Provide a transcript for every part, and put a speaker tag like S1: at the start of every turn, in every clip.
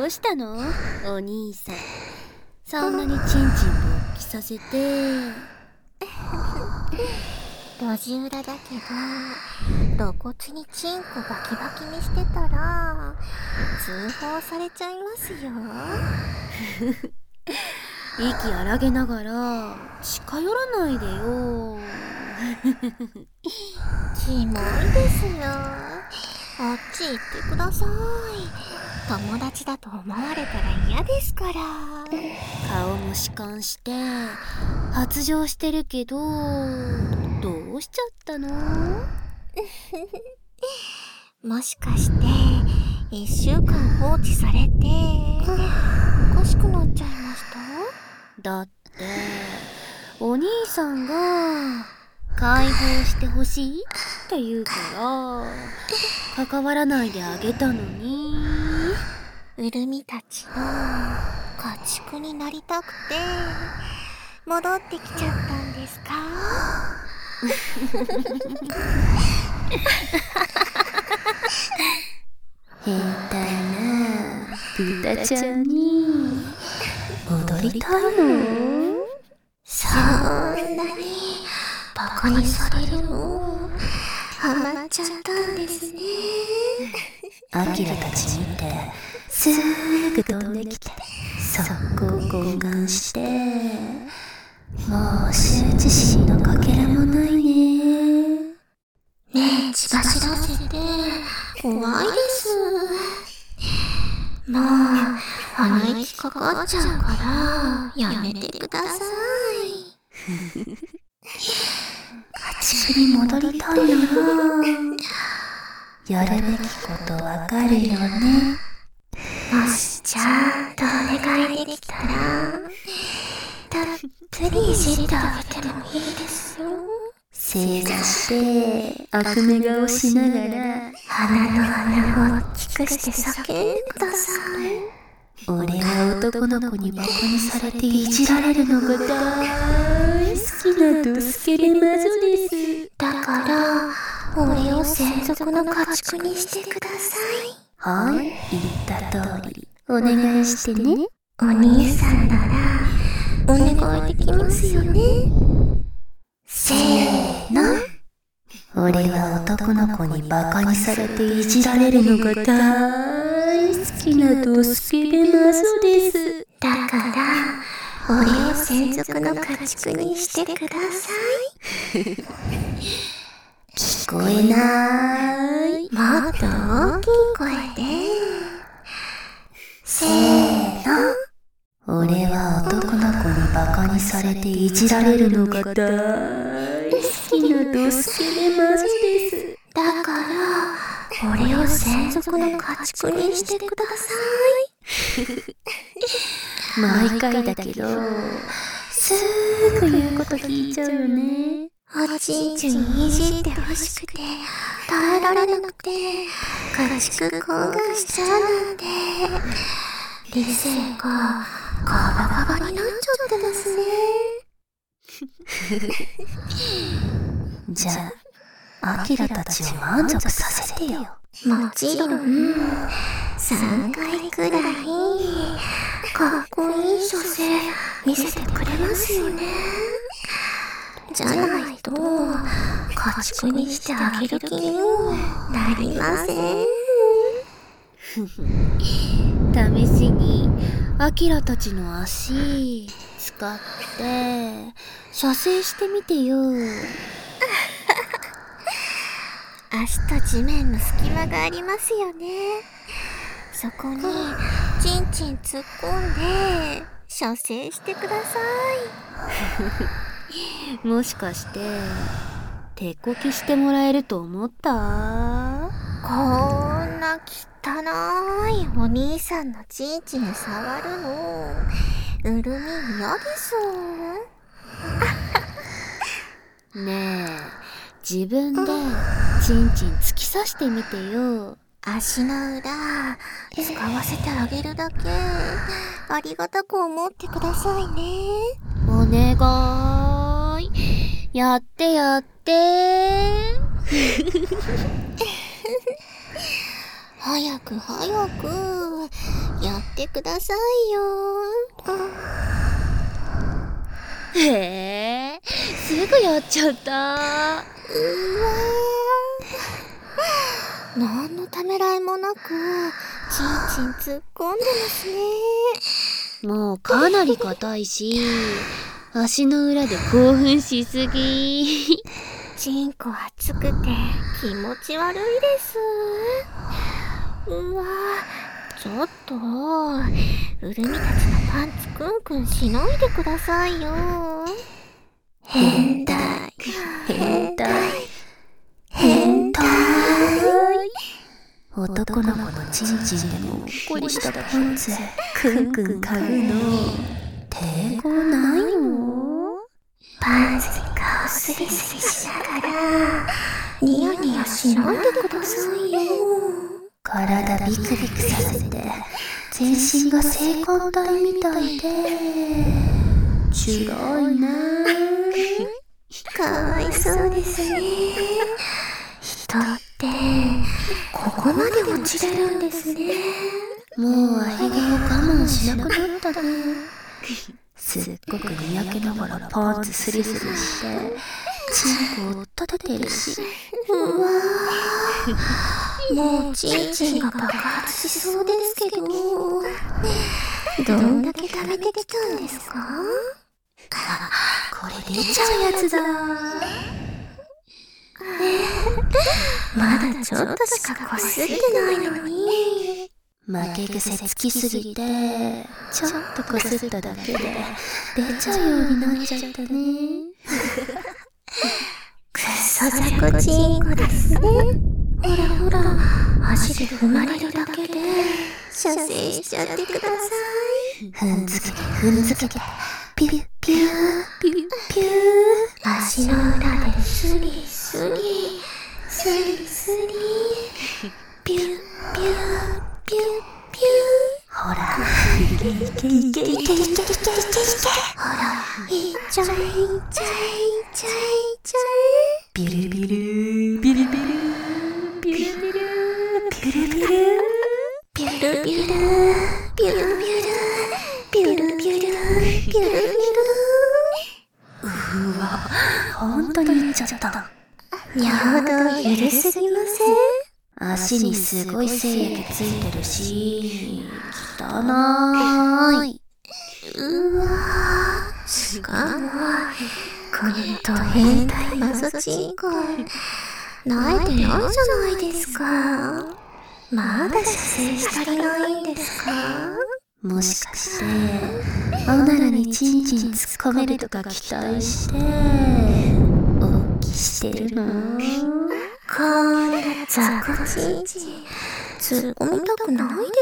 S1: うしたのお兄さん。そんなにチンチン勃起させて。
S2: 路地裏だけど、露骨にチンコバキバキにしてたら通報されちゃいますよ。
S1: 息荒げながら近寄らないでよ。
S2: キモいですよ。あっち行ってください。友達だと思われたら嫌ですから。
S1: 顔も弛緩して発情してるけど、どうしちゃったの？
S2: もしかして1週間放置されておかしくなっちゃいました？
S1: だってお兄さんが解放してほしいって言うから関わらないであげたのに。
S2: うるみたちの家畜になりたくて戻ってきちゃったんですか？
S1: 変態な豚ちゃんに戻りたいの？
S2: そんなにバカにされるの？ハマっちゃったんですね。
S1: アキラたち見てすぐ飛んできて速攻懇願して、もう羞恥心のかけらもないね。
S2: ねえ、血走らせて怖いです。もう鼻息かかっちゃうからやめてください。
S1: 家畜に戻りたいな。やるべきことわかるよね。
S2: もしちゃんとお願いできたらたっぷりいじってあげてもいいですよ。
S1: 正座して悪目顔しながら
S2: 鼻の穴を大きくして叫んでください。
S1: 俺は男の子にバカにされていじられるのが大好きなドスケベ魔女です。
S2: だから俺を専属の家畜にしてください。
S1: はい、言った通りお願いしてね。
S2: お兄さんならお願いできますよね。せーの。
S1: 俺は男の子にバカにされていじられるのが大好きなドスケベ魔女です。
S2: だから俺を専属の家畜にしてください。
S1: 聞こえない。
S2: もっと大きい声で。せーの。
S1: 俺は男の子にバカにされていじられるのが大好きなドスケベ魔女です。
S2: だから俺を専属の家畜にしてくださ
S1: い。毎回だけどすぐ言うこと聞いちゃうよね。
S2: おちんちんいじってほしくて耐えられなくて家畜懇願しちゃうなんて理性がガバガバになっちゃってますね。
S1: じゃあアキラたちを満足させてよ。
S2: もちろん3回くらいかっこいい女性見せてくれますよね。じゃないと家畜にしてあげる気にもなりません。
S1: 試しにアキラたちの足使って射精してみてよ。
S2: 足と地面の隙間がありますよね。そこにチンチン突っ込んで射精してくださ
S1: い。もしかして手こきしてもらえると思った？
S2: こんな汚いお兄さんのチンチン触るのうるみ嫌です
S1: ねえ、自分でチンチン突き刺してみてよ。
S2: 足の裏使わせてあげるだけありがたく思ってくださいね。
S1: お願い、やってやって
S2: 早くやっててくださいよ。
S1: へえ、すぐやっちゃった。
S2: 何のためらいもなく、ちんちん突っ込んでますね。
S1: もうかなり硬いし、足の裏で興奮しすぎ。
S2: ちんこ熱くて気持ち悪いです。うわぁ、ちょっと、うるみたちのパンツクンクンしないでくださいよ。
S1: 変態、変態、変態。男の子のチンチンでもほっこりしたパンツクンクン嗅ぐの抵抗ないの？
S2: パンツに顔スリスリしながらニヤニヤしないでくださいよ。
S1: 体ビクビクさせて全身が性感帯みたいで辛いね。
S2: かわいそうですね。人ってここまで落ちれるんですね。
S1: もうアヒルを我慢しなくなったね。すっごくにやけながらパンツスリスリしてチンコを立ててるし。
S2: うわぁ、もうチンチンが爆発しそうですけど、どんだけ食べてきたんですか？
S1: これ出ちゃうやつだ。
S2: まだちょっとしかこすってないのに。
S1: 負け癖つきすぎてちょっとこすっただけで出ちゃうようになっちゃったね。
S2: くっそ雑魚チンコですね。ほらほら、足で踏まれるだけで射精しちゃってください。
S1: 踏んづけて踏んづけてピュッピューピュッピュー。
S2: 足の裏でスリスリスリスリピュッピューピュッピュー。
S1: ほらいけいけいけいけいけいけいけいけ。
S2: ほら、いっちゃいっちゃいっちゃいっちゃい。
S1: ビルビルビルビルビルビルビルビル
S2: ピュルピュルピュルピュルピュルピュルピュルピュルピュル。
S1: うわ、ほんとにいっちゃった。
S2: やだ、ゆるすぎません？
S1: 足にすごい精液ついてるし、汚い。
S2: うわぁ、しかも、このド変態マゾチンコ、慣れてないじゃないですか。まだ射精し足りないんですか？
S1: もしかして、おならにチンチン突っ込めるとか期待して、おっきしてるの？
S2: こんな雑魚チンチン、突っ込みたくないです。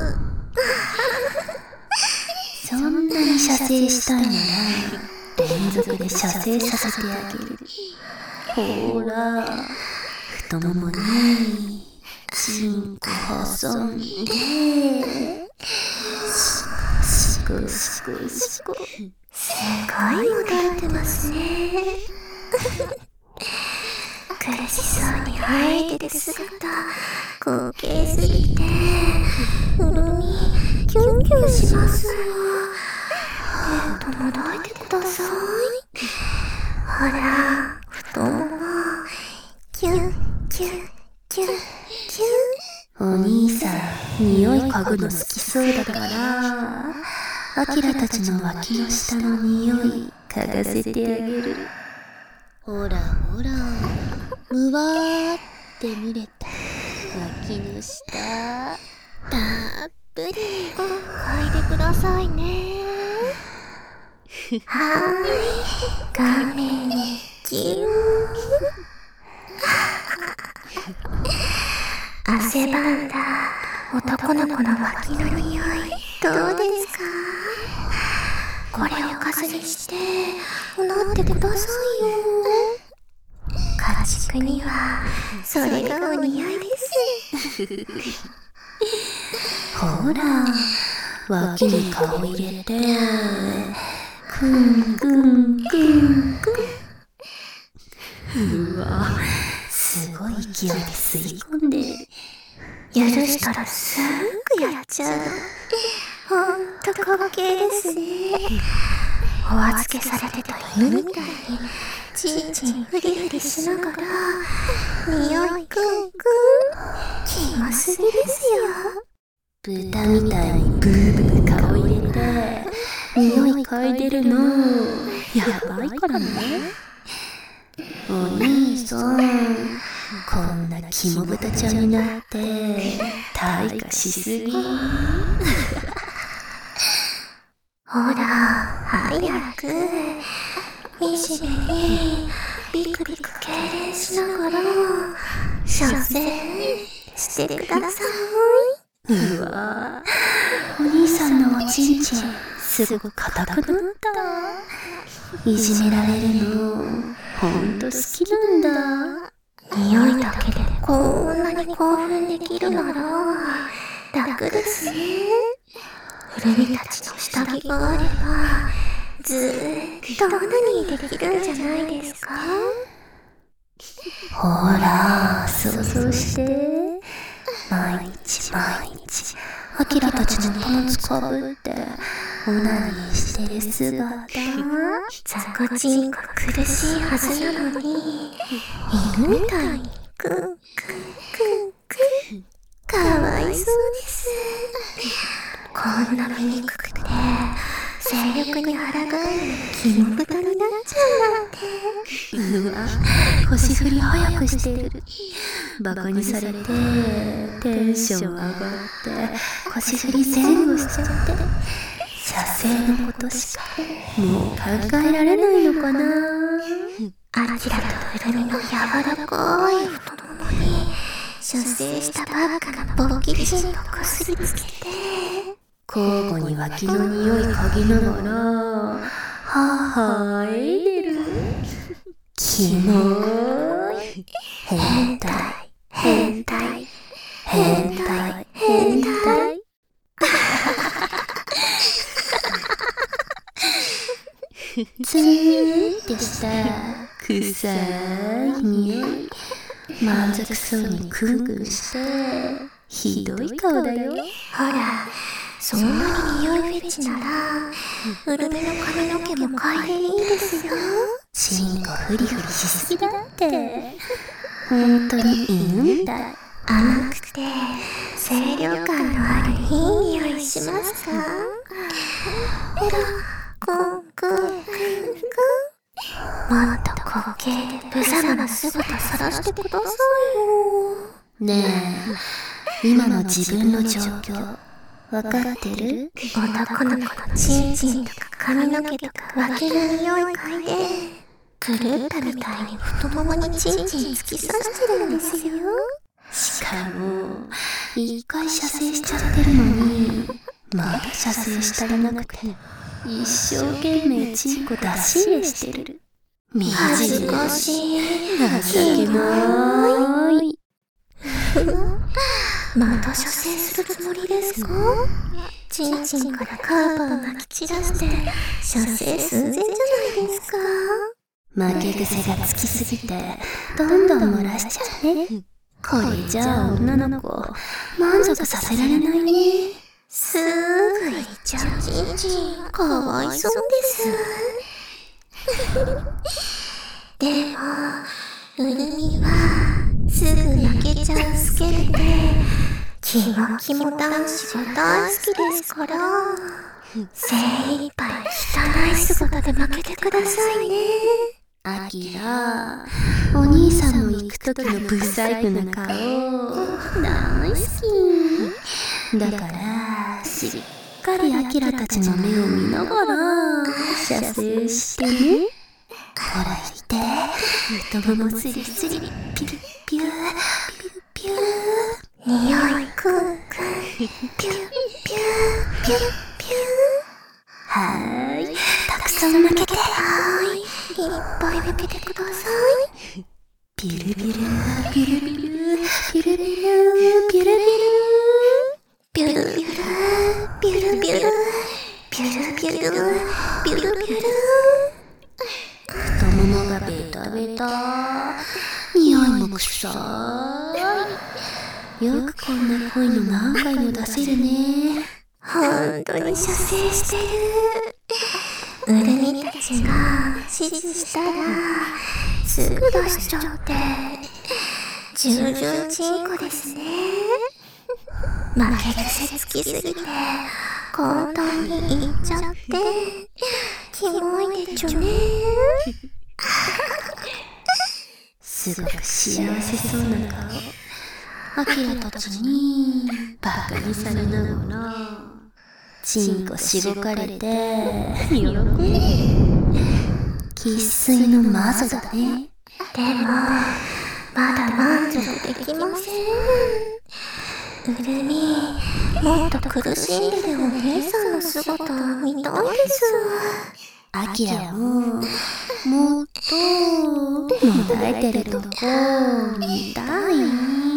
S1: そんなに射精したいなら、連続で射精させてあげる。ほら、太ももに、チンコ挟んで、シコシコシコ。
S2: すごい戻ってますね。苦しそうに生えてる姿、滑稽すぎて、うるみ、キュンキュンしますよ。もっと戻ってください。ほら、太もも、キュン、キュン、キュン、キュン。
S1: お兄さん、匂い嗅ぐの好きそうだから、アキラたちの脇の下の匂い嗅がせてあげる。ほらほら、むわーって見れた脇の下。
S2: たっぷり嗅いでくださいね。はーい、画面にキュン。汗ばんだ男の子の脇の匂い、どうですか？これをかすにしてうなってくださいよ。家畜にはそれがお似合いです。
S1: ほら、脇に顔入れて、くんくんくんくん。うわ、すごい勢いで吸い込んでる。
S2: 許したらすぐやっちゃう。 ほんと滑稽ですね。お預けされてた犬みたいに、ちんちんフリフリしながら、匂いクンクン、キモすぎですよ。
S1: 豚みたいにブーブー顔入れて、匂い嗅いでるの、やばいからね。お兄さん、こんなキモ豚ちゃんになって、退化しすぎ。
S2: ほら、早く、いじめに、ビクビク痙攣しながら、射精してください。
S1: うわぁ、お兄さんのおちんちん、すごく硬くなった。いじめられるの、ほんと好きなんだ。
S2: 匂いだけでこんなに興奮できるなら、楽ですね。古見たちの下着があれば、ずーっと何できるんじゃないですか？
S1: ほら、想像して。毎日、アキラたちのパンツかぶって、オナニーしてる姿。
S2: ザコチンコ苦しいはずなのに、犬みたいにクンクンクンクン。かわいそうです。こんな醜くて、性欲に抗うキモ豚になっちゃうなんて。
S1: うわ、腰振り早くしてる。バカにされて、テンション上がって、腰振り前後しちゃって、射精のことしか、もう考えられないのかな。
S2: アキラとウルミの柔らかい太ももに、射精したばっかのボッキリチンとこすりつけて、
S1: 交互に脇の匂い嗅ぎながら、はーいでる。キモーい。変態。ツーンってした臭い匂い。満足そうにクンクンして、ひどい顔だよ。
S2: ほら、そんなに匂いフェチなら、ウルメの髪の毛も嗅いでいいですよ。
S1: チンコフリフリしすぎだって。本当に犬みたい。
S2: 甘くて、清涼感のあるいい匂いしますか？ほら、クンクンクンクン。もっと滑稽で無様な姿さらしてくださいよ。
S1: ねえ、今の自分の状況、わかってる？
S2: 男の子のチンチンとか髪の毛とか脇の匂い嗅いで、狂ったみたいに太ももにチンチン突き刺してるんですよ。
S1: しかも、一回射精しちゃってるのに、まだ射精し足りなくて、一生懸命チンコ出し入れしてる。
S2: 恥ずかしい。
S1: 情けない。
S2: また射精するつもりですか？チンチンからカーパーをまき散らして、射精寸前じゃないですか？
S1: 負け癖がつきすぎて、どんどん漏らしちゃうね。これじゃあ女の子、満足させられないね。
S2: すぐ行っちゃうチンチン、かわいそうです。でも、ウルミは、すぐ泣けちゃうスケルで、キモキモ男子が大好きですから、精一杯汚い姿で負けてくださいね。
S1: アキラ、お兄さんの行く時のブサイクな顔、大好き。だから、しっかりアキラたちの目を見ながら、射精してね。ほら見て、太ももスリスリ、ピュッピュー、ピュッピュー。
S2: 匂いクンクン、ピュッピュー、ピュッピュー。
S1: はーい、たくさん負けて。
S2: はーい、いっぱい負けてください。
S1: ピュルピュル、ピュルピュル、ピュルピュル、ピュルピュル。
S2: ピュルピュル、ピュルピュル、ピュルピュル、ピュルピュル。
S1: 太ももがベタベタ、匂いも臭い。よくこんな濃いの何回も出せるね。
S2: 本当に射精してる。ウルミたちが指示したらすぐ出しちゃって、従順チンコですね。負け癖つきすぎて簡単に言っちゃってキモいでちょね。
S1: すごく幸せそうな顔。アキラたちにバカにされながらチンコしごかれて喜んで生粋のマゾだね。
S2: でもまだ満足できません。ウルミ、もっと苦しんでるお姉さんの姿を見たいです。
S1: アキラももっともだえてるとこ見たい。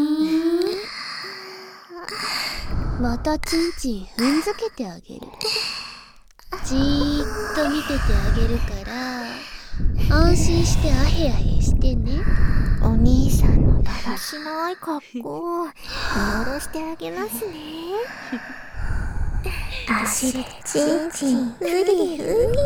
S1: またチンチン踏んづけてあげる。じーっと見ててあげるから安心してアヘアヘしてね。
S2: お兄さんのだらしない格好を見下ろしてあげますね。足でチンチンフリフリ。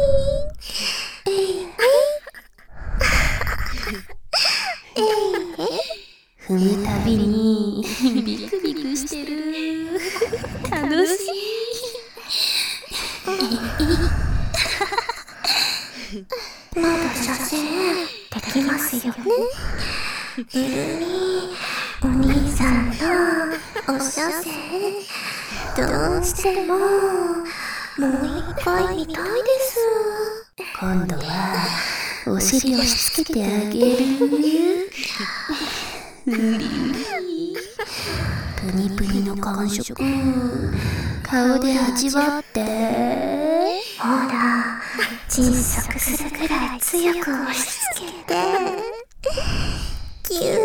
S1: 踏むたびにビクビクしてる。楽しい。
S2: まだ射精できますよね。ウルミ、お兄さんのお射精どうしてももう一回見たいです。
S1: 今度はお尻押し付けてあげる。うりうり。プニプニの感触顔で味わって。
S2: ほら、窒息するくらい強く押し付けてキュー。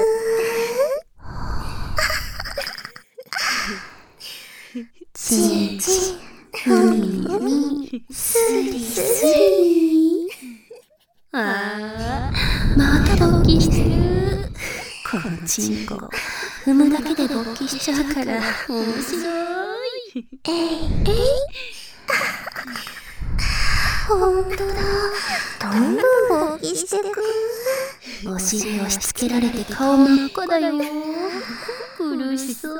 S2: チンチンふみふみスリスリ。
S1: あー、また勃起してる。このチンコ踏むだけで勃起しちゃうから面白い。
S2: ほんとだ、どんどん勃起してく。
S1: お尻押し付けられて顔真っ赤だよ。苦しそう。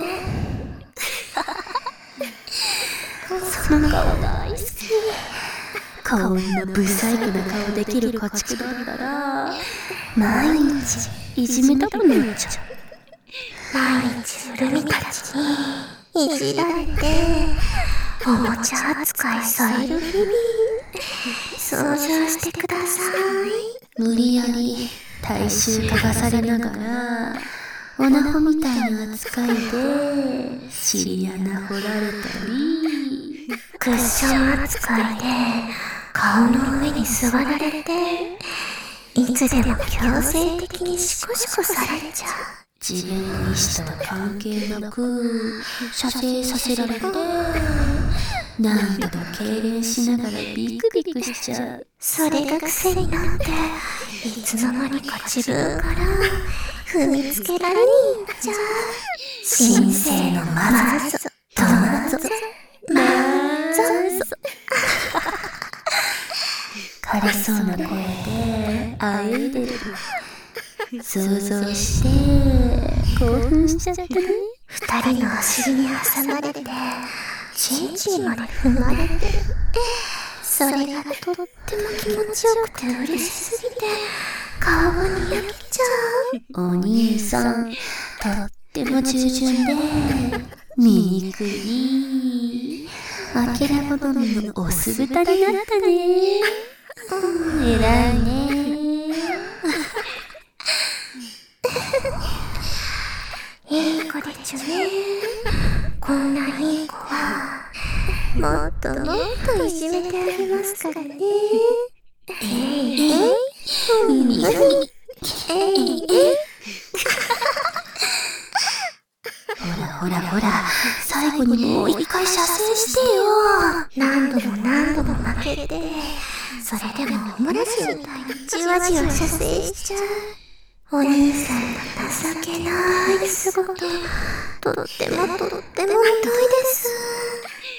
S1: その顔大好き。こんなブサイクな顔できる家畜だったら毎日いじめたくなっちゃう。
S2: 毎日ウルミたちにいじられておもちゃ扱いされる日々想像してください。
S1: 無理やり大衆化がされながらオナホみたいな扱いで尻穴掘られたり、
S2: クッション扱いで顔の上に座られていつでも強制的にシコシコされちゃう。
S1: 自分の意思とは関係なく射精させられて何度も痙攣しながらビクビクしちゃう。
S2: それが癖になっていつの間にか自分から踏みつけられに行っちゃう。神聖のマザゾトマゾマザゾ。
S1: 枯れそうな声であえいでる。想像して興奮しちゃったね。
S2: 二人のお尻に挟まれてチンチンまで踏まれてる。それがとっても気持ちよくて嬉しすぎて顔がにやけちゃう。
S1: お兄さんとっても従順で醜いあきら好みのオス豚になったね。偉いね。
S2: いい子でちゅね。こんないい子はもっともっといじめてあげますからね。
S1: ほらほら、最後にもう一回射精してよ。
S2: 何度も何度も負けて、それでもオムライスみたいにじわじわ射精しちゃう。お兄さんの情けない姿、とってもとっても痛いです。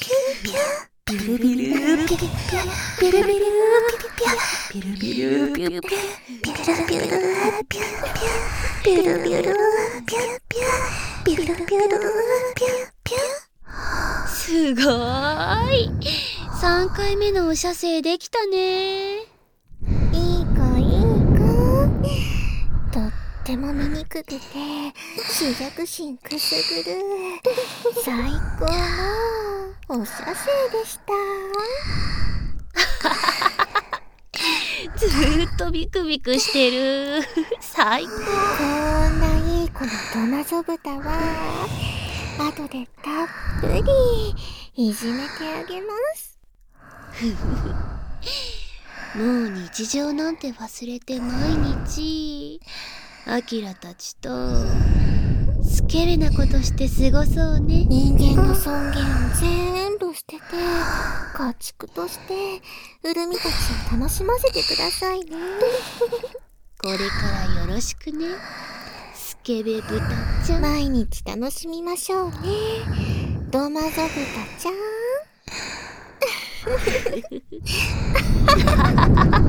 S1: ビルビルピュピュビルビルピュピュビルビルピュピュビルビルピュピュビルビルピュピュビルビルピュピュビルビルピュ。
S3: すごーい。3回目のお射精できたね。
S2: いい子いい子。とっても醜くて視力心くすぐる最高のお射精でした。
S3: ずーっとビクビクしてる。最高。
S2: こんないい子のドナゾ豚は後でたっぷりいじめてあげます。
S3: もう日常なんて忘れて毎日アキラたちとスケベなことして過ごそうね。
S2: 人間の尊厳全部捨てて家畜としてウルミたちを楽しませてくださいね。
S3: これからよろしくね、スケベ豚ちゃん。
S2: 毎日楽しみましょうね、ドマゾ豚ちゃん。